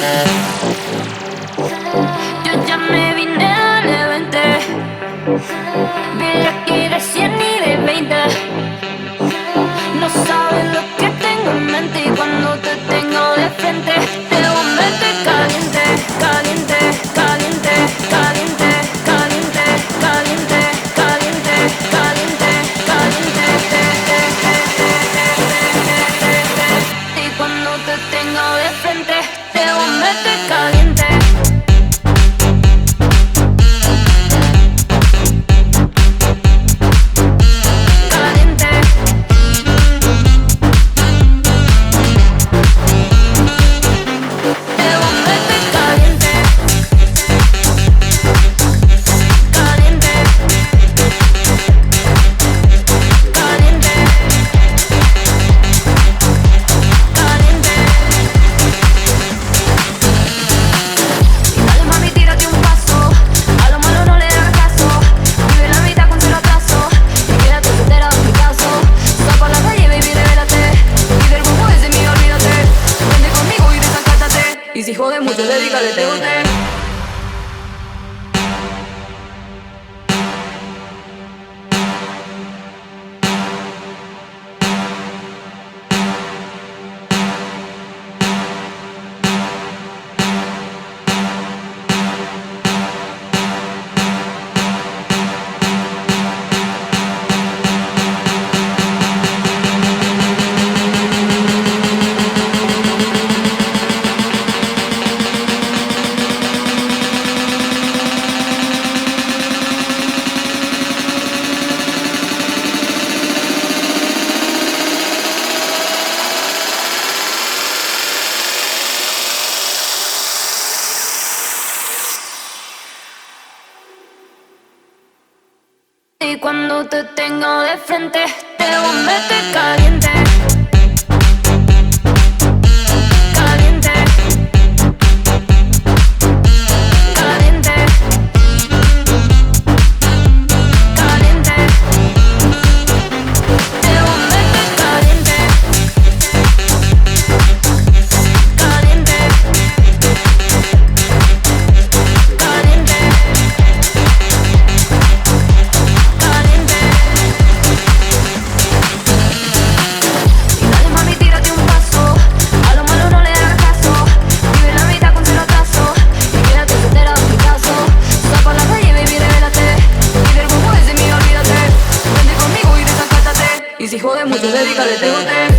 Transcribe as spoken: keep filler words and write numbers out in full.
Yo ya me vine al evento, vi la que de cien y de veinte. No sabes lo que tengo en mente y cuando te tengo de frente te voy a meter caliente, caliente, caliente, caliente, caliente, caliente, caliente, caliente, caliente. Y cuando te tengo de frente te voy a meter caliente. Y si jode mucho, dedícale te guste. Y cuando te tengo de frente te voy a meter caliente. Caliente. Caliente. Caliente. Te voy a meter caliente. Caliente. Caliente. Y si jode mucho, dedícale te guste.